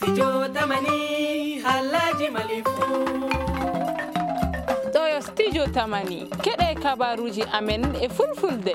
Stijo tamani halaji malifu. Ɗo Stijo tamani keɗe kabaruji amen e fulfulde.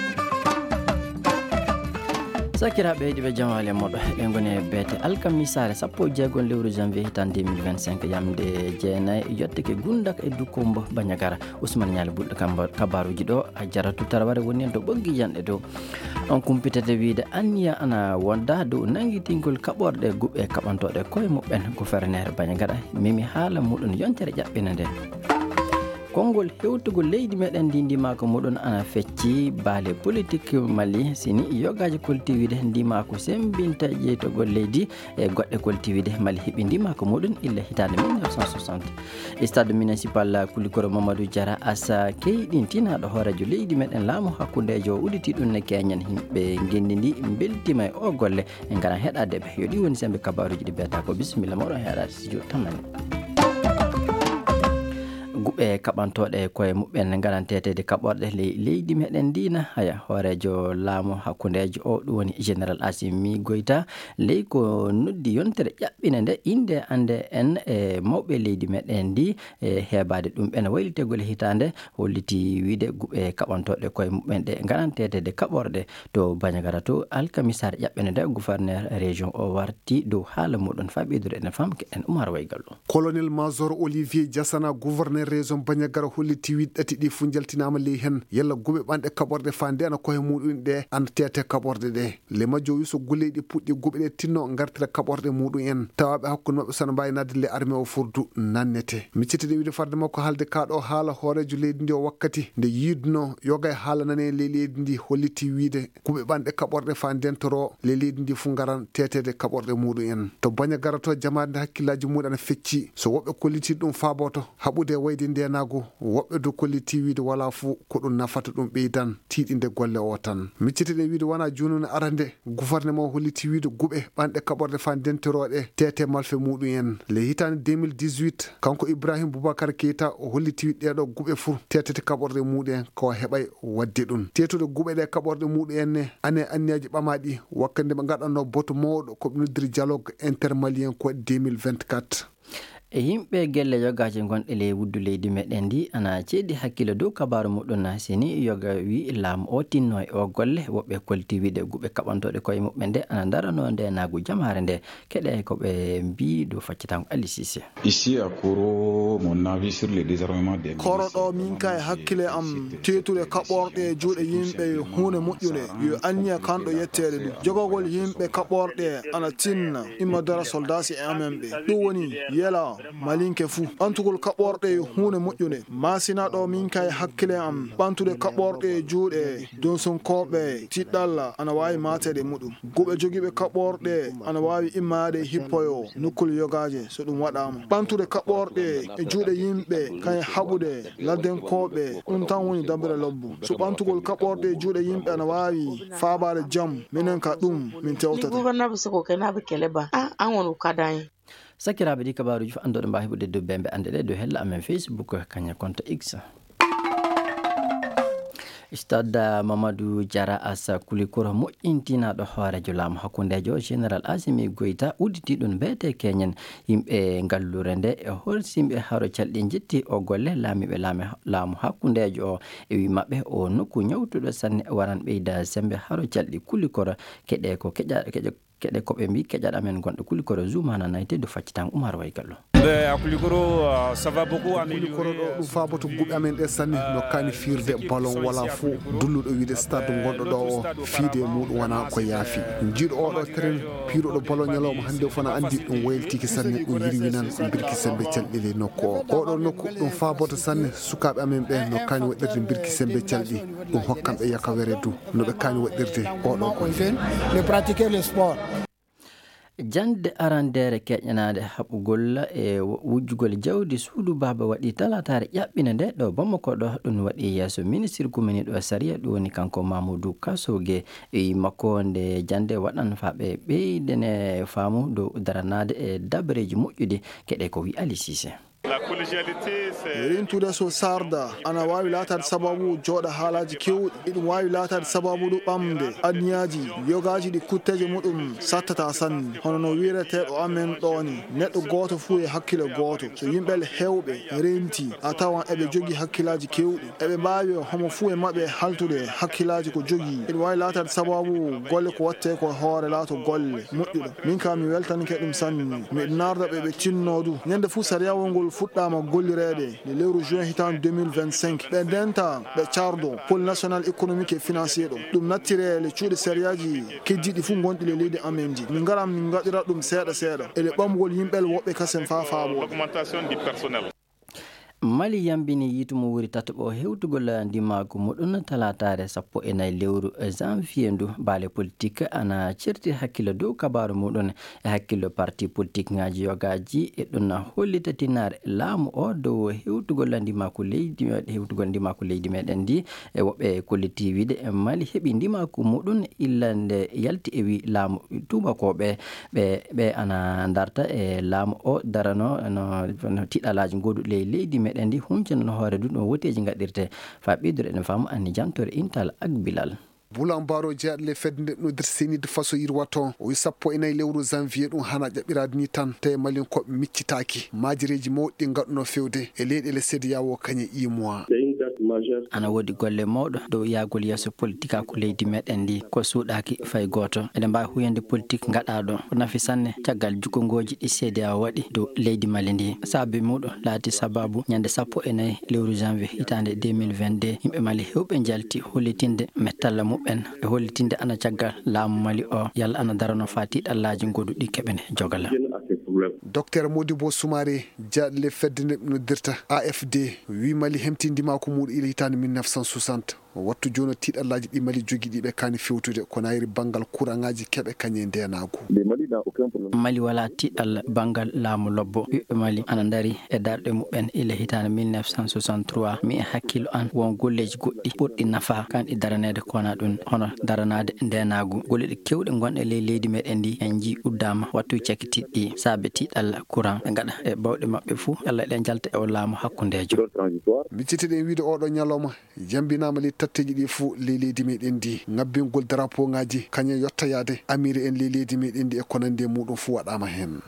Sakiraɓe heeɗiɓe jamale moɗo eɗen goni e beete alkamisare 16 lewru janvier hitan 2025 yamde jeenayyi yotteke gundak e dukkombo bañagara Ousmane Ñaali ɓurɗo kabaruji ɗo a jaratu taraware woni en to ɓoggi yanɗe dow on kumpitete wiide anniya ana wonda dow nanguitingol kaɓorɗe guɓɓe kaɓantoɗe koye muɓɓen gouverneur bañagara mimi haala muɗum yontere ƴaɓɓina nde Kongol hewtugol leydi meɗen ndimako muɗum ana fecci baale politique Mali sini yogaji koltiwide ndimako sembinta jeytogol leydi e goɗɗe koltiwide Mali heɓi ndimako muɗum illa hitande 1960 stade municipal Kulikoro Mamadou Diarra asa keyɗintinaɗo hoorejo leydi meɗen laamu hakkudejo udditi ɗum ne keñen himɓe gendidi beltima e o golle e ngara heɗadeɓe yo ɗi woni sembe kabaruji ɗi beta ko bisimilla moɗon heeɗade studio tamani guɓe kaɓantoɗe koye muɓɓen garantetede kaɓorɗe leydi meɗen dina haya hoorejo laamu hakkudejo o ɗum woni général Assimi Goïta ley ko noddi yontere ƴaɓɓine nde inde ande en e mawɓe leydi meɗen ndi e heɓade ɗum ɓene waylitegol hitande holliti wiide guɓe kaɓantoɗe koye muɓɓen ɗe garantetede kaɓorɗe to Bañagara to alkamisare ƴaɓɓine nde gouverneur région o warti dow haala muɗum faɓidore ene famke en Oumar Waygallo colonel major Olivier Diassana gouverneur région Bañagara holliti wiɗɗati ɗi fu jaltinama ley hen yalla guɓe ɓanɗe kaɓorɗe fande ana koye muɗum ɗe anda tete kaɓorɗe ɗe le majjo wi so golleɗi puɗɗi guɓe ɗe tinno gartira kaɓorɗe muɗum en tawaɓe hakkude mabɓe sana mbawi nadde le armée o furdu nannete miccitede wiide farde makko haalde kaɗo haala hoorejo leydi ndi o wakkati nde yiduno yoga e haala nane le leydi ndi holliti wiide guɓe ɓanɗe kaɓorɗe fa ndentoro le leydi ndi fu garan tetede kaɓorɗe muɗum en to Bañagara to jamade hakkillaji muɗum ana fecci so woɓɓe kolliti ɗum faaboto haɓude wayde ndenago woɓɓe do kolliti wiide wala fu ko ɗum nafata ɗum ɓeydan tiiɗinde golle o tan miccitiɗe wiide wona junune arande gouvernement holliti wiide guɓe ɓanɗe kaɓorɗe fa ndenteroɗe tete malfe muɗum en le hitande 2018 kanko Ibrahim Boubacar Keita o holliti wiide ɗeɗo guɓe fu tetete kaɓorɗe muɗum en ko heɓay wadde ɗum tetude guɓe ɗe kaɓorɗe muɗum en ne ane anniyaji ɓamaɗi wakkande ɓe gaɗanno boto mawɗo ko ɓe noddiri dialogue intermalien ko 2024 e yimɓe gelle yogaji gonɗe ley wuddu leydi meɗen ndi ana ceeɗi hakkille dow kabaru muɗum sini yoga wi laamu o tinno e o golle woɓɓe kolti wiide guɓe kaɓantoɗe koye muɓɓe nde ana darano nde naagu jamare nde keɗe koɓe mbi dow faccitanko Ali Cissé ici à Koro mon avis sur le désarmement des koroɗo min ka e hakkille am tetude kaɓorɗe juuɗe yimɓe hunde moƴƴude yo anniya kanɗo yettede ɗum jogogol yimɓe kaɓorɗe ana tinna imma dara soldasi e amen ɓe ɗum woni yela malinke fuu ɓantugol kaɓorɗe hunde moƴƴude masinaɗo min kay hakkille am ɓantude kaɓorɗe juuɗe donsunkoɓe tiɗɗalla ana wawi matede muɗum guɓe jogiɓe kaɓorɗe ana wawi immade hippoyo nukkol yogaje so ɗum waɗama ɓantude kaɓorɗe e juuɗe yimɓe kay haɓude laddenkoɓe ɗum tan woni dabere lobbu so ɓantugol kaɓorɗe e juuɗe yimɓe ana wawi faabade jaam minen ka ɗum min tewtata sakiraɓe ɗi kabaruji fo andoɗe mbawi heɓude dow bembe ande ɗe dow hella amen Facebook kaña compte X stade Mamadou Diarra asa Kulikoro moƴƴintinaɗo hoorejo laamu hakkudejo général Assimi Goïta udditi ɗum beete keñen yimɓe ngallure nde e holsimɓe haro calɗi jetti o golle laamiɓe laamu hakkudejo o e wi mabɓe o nokku ñawtuɗo sanne waran ɓeyda sembe haro calɗi Kulikoro keɗe ko keɗe koɓe mbi keƴaɗ amen gonɗo Kulikoro zumana nayte do faccitan Oumar Waygallo Kulikoro ça va beaucoup améliorer ɗum faaboto guɓe amen ɗe sanne no kani firde ballon wala fo dulluɗo wiide stade gonɗo ɗo o fiide muɗum wona ko yaafi jiiɗo oɗo terrain piiroɗo ballon ñalawma hannde fana andi ɗum wayltiki sanne ɗum yirwinan birki sembe calɗi nokku o oɗo nokku ɗum faaboto sanne sukaɓe amen ɓe no kani waɗirde birki sembe calɗi ɗum hokkamɓe yakawere du no ɓe kani waɗirde oɗo ko le pratiquer le sport jande arandere keƴƴanade haɓugol e wujjugol jawdi suudu baba waɗi talatare ƴaɓɓine nde ɗo Bamako ɗo ɗum waɗi yeeso ministre commune ɗo Saria ɗum woni kanko Mamoudou Kassogue e makko nde jande waɗan faɓe ɓeydene faamu dow daranade e dabreji moƴƴude keɗe ko wi Ali Cissé rintude so sarda ana wawi latade sababu joɗa haalaji kewɗi ɗiɗum wawi latade sababu ɗo ɓamde adniyaji yogaji ɗi kutteje muɗum sattata sanni hono no wireteɗo amen ɗoni neɗɗo goto fuu e hakkille goto so yimɓele hewɓe renti a tawan eɓe jogui hakkillaji kewɗi eɓe mbawi homo fuu e mabɓe haltude hakkillaji ko jogui ɗiɗum wawi latade sababu golle ko watte ko hoore laato golle moƴƴuɗo min ka mi weltanike ɗum sanni miɗo narda ɓe tinnodu ñande fuu sariyawol ngol fuɗɗama gollirede le lewru juin hitan 2025 ɓe ndenta ɓe cardo pôle national économique et financier ɗo ɗum nattire le cuuɗe sériyaji keddiɗi fuu gonɗi le leydi amen ji min garam min gaɗira ɗum seeɗa seeɗa ele ɓamgol yimɓel woɓɓe kasen fa faabo Mali yambini yitumo wuri tataɓo hewtugol ndimagu muɗum talatare 14 lewru janvier ndu baale politique ana certi hakkilo dow kabaru muɗum e hakkilo parti politique ngaji yogaji e ɗum hollita tinare laamu o dow hewtugol ndimaku leydi meɗen ndi e woɓɓe kolliti wiide e Mali heeɓi ndimaku muɗum illande yalti e wi laamu tubakoɓe ɓe ana darta e laamu o darano no tiɗalaji goduɗe leydi meɗen ndi huncana no hoore du ɗum woteji gaɗirte fa ɓeydore ene faamu anni jantore intal ak bilal Boulan Baro jeeɗle fedde nde no nder senide façon yirwato o wi 14 lewru janvier ɗum hana ƴaɓɓirade ni tan tawi malin koɓe miccitaki majireji mawɗi gaɗuno fewde e leyɗele CEDEAO kañe IMOA ana woodi golle mawɗo dow yaagol yeeso politique ko leydi meɗen ndi ko suuɗaki fay goto eɗen mbawi huyande politique gaɗaɗo ko nafi sanne caggal jukongoji ɗi CEDEAO waɗi dow leydi Mali ndi saabi muɗum laati sababu ñande 14 lewru janvier hitande 2022 yimɓe Mali hewɓe jalti hollitinde mettalla muɓen e hollitinde ana caggal laamu Mali o yalla ana darano fati ɗallaji goduɗi keɓene jogala docteur Modibo Soumaré jeeɗle fedde nde noddirta AFD wi Mali hemtindima ko muɗum ila hitande 1960 wattu joni tiɗallaji ɗi Mali jogui ɗiɓe kani fewtude ko nayri banggal courant-ngaji keɓe kañe ndenago Mali wala tiɗal banggal laamu lobbo ɓiɓɓe Mali ana dari e darɗe muɓen ila hitande 1963 mi e hakkilo an won golleji goɗɗi ɓurɗi nafa kanɗi daranede kona ɗum hono daranade ndenagu golleɗe kewɗe gonɗe ley leydi meɗen ndi en ji uddama wattu cekkitiɗɗi saabe tiɗal courant ɓe gaɗa e bawɗe mabɓe fuu yalla eɗen jalta e o laamu hakkudejo micciteɗen wiide oɗo ñalawma jambinama ley tatteji ɗi fuu ley leydi meɗen ndi ngabbingol drapeau ngaji kañum yottayade amiri en ley leydi meɗen ndi e konande muɗum fuu waɗama hen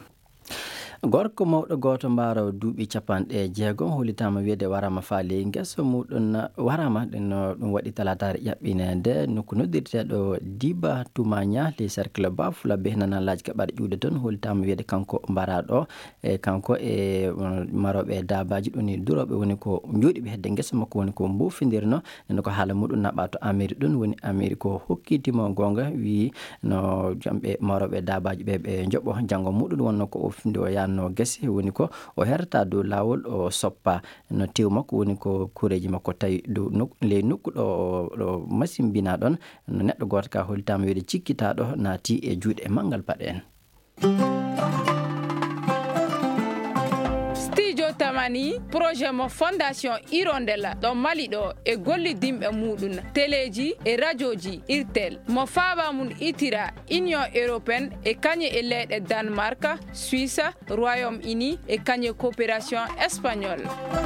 gorko mawɗo goto mbaro duuɓi 60 holitama wiide warama faali gueso muɗum warama ɗum waɗi talatare ƴaɓɓinede noko noddirteɗo Diba Toumania les cercle bafula be nanalaji keɓaɗe ƴuude toon holitama wiide kanko mbaraɗo e kanko e maroɓe dabaji ɗoni duroɓe woni ko jooɗiɓe hedde guesa makko woni ko mbofidirno neno ko haala muɗum naɓa to amiri ɗum woni amiri ko hokkitimo gonga wi no jamɓe maroɓe dabaji ɓe joɓo janggo muɗum wonno ko o finde o no gese woni ko o herta dow lawol o soppa no tew makko woni ko kureji makko tawi dow ley nokku ɗo machine bina ɗon no neɗɗo goto ka holitama wiide cikkitaɗo naati e juuɗe e manggal paɗe en tamani projet mo fondation Hirondella ɗo Mali ɗo e gollidimɓe muɗum téléji e radioji irtel mo faaba mum itira union européenne e kañe e leyɗe Danemark Suisse Royaume-Uni e kañe coopération espagnole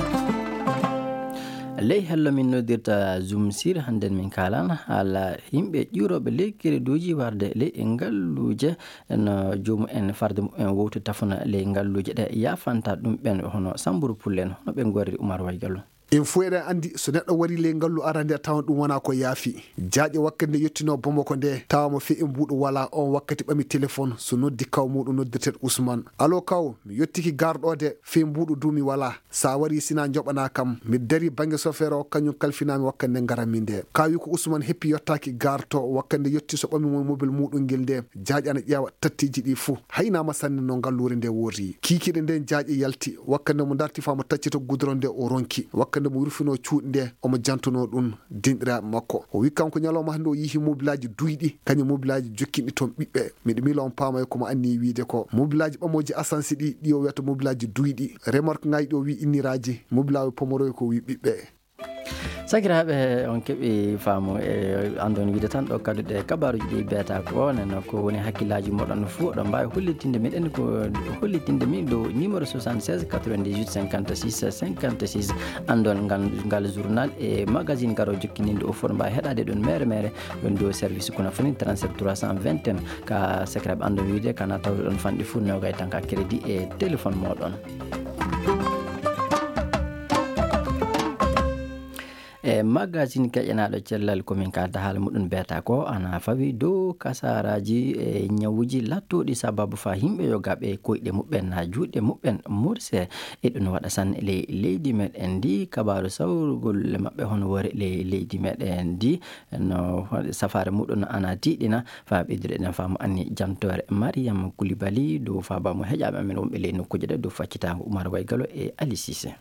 ley hello min noddirta Zoom sir handen min kalana haala yimɓe ƴuroɓe ley créduji warde ley ngalluje no jomum en farde en wowtu tafuna ley ngalluje ɗe yafanta ɗum ɓen hono Samburu Pullen hono ɓe gorri Oumar Waygallo en fuu eɗen andi so neɗɗo wari ley ngallu arande a tawan ɗum wona ko yaafi jaaƴe wakkati nde yettino Bamako nde tawamo fe e mbuɗo wala on wakkati ɓami téléphone so noddi kaw muɗum noddirteɗo Ousmane allo kaw mi yettiki garɗode fe mbuɗo du mi wala sa wari sina joɓana kam mi dari banggue chauffeur o kañum kalfinami wakkati nde garanmi nde kawi ko Ousmane heppi yottaki garto wakkati nde yetti so ɓami mo mobile muɗum ngel nde jaaƴe ana ƴeewa tattiji ɗi fuu haynama sanne no ngallure nde woori kikiɗe nden jaaƴe yalti wakkati nde mo darti famo taccito goudron nde o ronki wakkati nde mo wurfino cuuɗi nde omo jantuno ɗum dinɗiraɓe makko o wi kanko ñalawma hande o yihi mobilaji duyɗi kañum mobilaji jokkinɗi toon ɓiɓɓe miɗo mila on paamay komo anni wiide ko mobilaji ɓamoji assansi ɗi o wiyata mobilaji duyɗi remorque ngaji ɗi o wi inniraji mobilaji pomoroy ko wi ɓiɓɓe sakiraɓe on keɓi faamu e andon wiide tan ɗo kaduɗe kabaruji ɗi beeta ko nen ko woni hakkillaji moɗon fuu oɗon mbawi hollitinde miɗen ko hollitinde min dow numéro 76 98 56 56 andon ngal journal e magazine garo jokkininde o fof mbawi heɗade ɗon mere mere ɗon dow service kono foni 37 320 ka sakiraɓe andon wiide kana tawde ɗon fanɗi fuu nogay tan ka crédit e téléphone moɗon e magazine keƴanaɗo cellal komin kalta haala muɗum beeta ko ana fawi dow kasaraji e ñawuji lattoɗi sababu fa yimɓe yogaɓe koyɗe muɓɓen ha juuɗe muɓɓen murse e ɗum waɗa sanne leydi meɗen ndi kabaru sawrugol mabɓe hono wori leydi meɗen ndi no safare muɗum ana tiɗina fa ɓeydude ɗen faamu anni jamtore Mariam Koulibaly dow fabamo heƴaɓe amen wonɓe ley nokkuji ɗe dow faccitago Oumar Waygalo e Ali Cissé.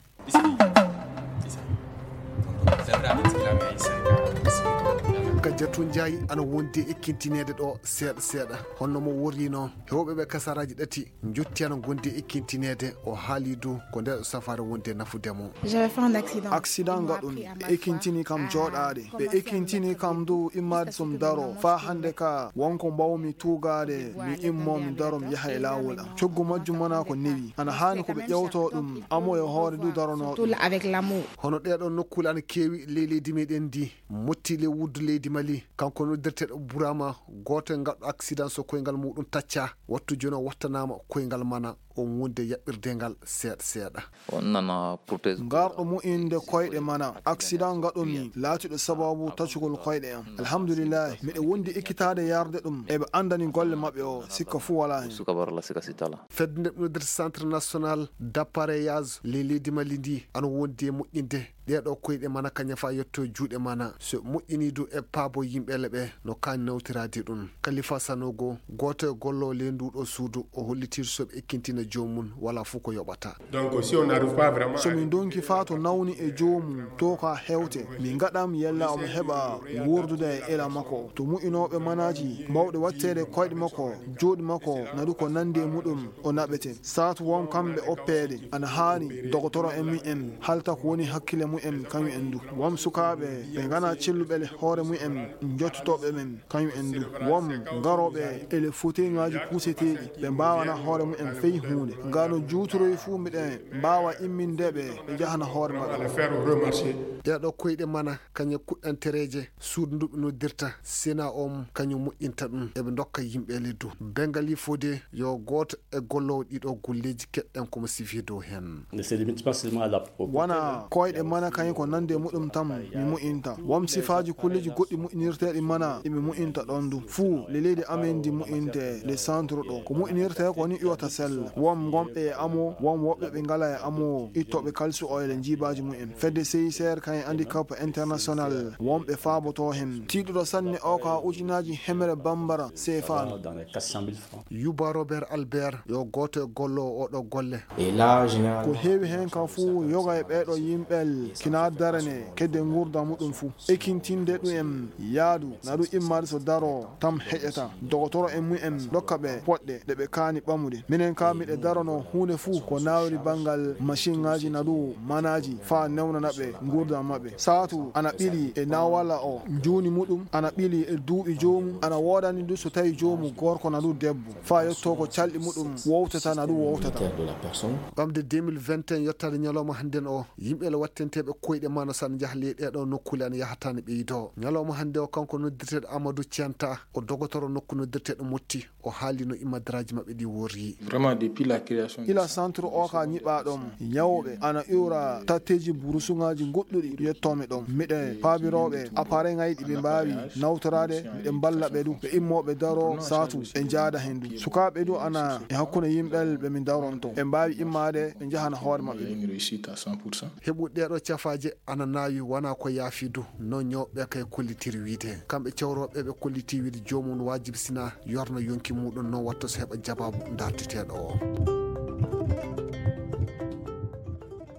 Gadjatu Ndiaye ana wondi ekkintinede ɗo seeɗa honno mo worino hewɓeɓe kasaraji ɗati jotti ana gondi ekkintinede o haali du ko nder safare wonde nafudemo. Accident gaɗum ɓe ekkintini kam joɗade ɓe ekkintini kam du immade som daro fa hande ka wonko mbawmi tugade mi immo mi daro mi yaha e lawol am coggu majjum wona ko newi ana hani ko ɓe ƴewto ɗum amo e hoore du daronoɗo hono ɗeɗo nokkule ana kewi leydi meɗen ndi motti le wuddu leydi Mali kanko noddirteɗo Burama goto gaɗɗo accident so koyngal muɗum tacca wattu joni o wattanama koyngal mana on wonde yaɓɓirdengal seeɗa onnana protège garɗo mu'inde koyɗe mana accident gaɗomi laatiɗo sababu taccugol koyɗe am alhamdulillah miɗe wondi ekkitade yarde ɗum eɓe andani golle mabɓe o sikka fu wala hen sukabarala sika sitala fedde nde noddirte centre national d'appareillage leydi Mali ndi ana wondi e moƴƴinde ɗeɗo koyɗe mana kaña fa yetto juuɗe mana so moƴƴini du e paabo yimɓele ɓe no kani nawtirade ɗum Khalifa Sanogo goto e gollo le nduɗo suudu o hollitir soɓe ekkintina jomum wala fof ko yoɓata donc si on n'arrive pas vraiment somin donki fa to nawni e jomum to ka hewte min gaɗam yella omo heɓa wurdude e ela makko to mu'inoɓe manaji mawɗe wattede koyɗe makko jooɗi makko nadu ko nandi e muɗum o naɓete satu won kamɓe oppede ana hani dogotoro en mu'en halta ko woni hakkille mu'en kañum en du wom sukaɓe ɓe gana cilluɓele hoore mu'en jottotoɓe men kañum en du wom garoɓe ele fauteuil ngaji puseteɗi ɓe mbawana hoore mu'en feyi hunde ngano jutoroy fu miɗen mbawa immindeɓe ɓe jahana hoore maɓɓe ɗeɗo koyɗe mana kañum kuɗɗantereje suudu nduɓe noddirta sena om kañum moƴƴinta ɗum eɓe dokka yimɓe leddu bengali fode yo goto e gollowo ɗiɗo golleji keɗɗen komo sifi dow hen wona koyɗe mana kañum ko nande muɗum tam mi mu'inta wom sifaji kulleji goɗɗi mu'inirteɗi mana imi mu'inta ɗon du fuu le leydi amen ndi mu'inte le centre ɗo ko mu'inirte ko ni iwata sella wom gomɓe e amo wom woɓɓe ɓe ngala e amo ittoɓe kalsu oyle jibaji mumen fedde CICR kañum handicap international womɓe faaboto hen tiɗuɗo sanne o ka ujinaji hemere bambara CFA Yuba Robert Albert yo goto e gollo oɗo golle ko heewi hen ka fuu yoga e ɓeɗo yimɓel kina darane kedde gurda muɗum fuu ekkintinde ɗum en yaadu naɗu immade so daro tam heƴata dogotoro en mumen dokka ɓe poɗɗe ɗe ɓe kaani ɓamude minen ka miɗe darono hunde fuu ko nawri bangal machine ngaji naɗu manaji fa newnanaɓe gurda mabɓe satu ana ɓili e nawala o juni muɗum ana ɓili e duuɓi jomum ana wodani du so tawi jomum gorko naɗu debbo fa yetto ko calɗi muɗum wowtata naɗu wowtata ɓamde 2021 yettade ñalawma hannden o yimɓele wattenteɓe koyɗe mana san jahli ɗeɗo nokkule ana yahatani ɓeydo ñalawma hande o kanko noddirteɗo Amadou Thianta o dogotoro nokku noddirteɗo Motti o haali no imadaraji mabɓe ɗi worri vraiment depuis la création ila centre o ka ñiɓaɗom ñawɓe ana iwra tatteji burusuŋaji goɗɗuɗi yettomi ɗon miɗe paabiroɓe appareil ŋayi ɗi ɓe mbawi nawtorade miɗe balla ɓe du ɓe immoɓe daro satu ɓe jaada hen du sukaɓe du ana e hakkude yimɓel ɓe min dawronto ɓe mbawi immade ɓe jahana hoore mabɓe heɓuɗe ɗeɗo cafaje ana nawi wona ko yaafi du non ñawɓe kay kollitiri wiide kamɓe cewroɓe ɓe kolliti wiide jomum no wajibi sina yorna yonki muɗum non watta so heɓa jababu darteteɗo o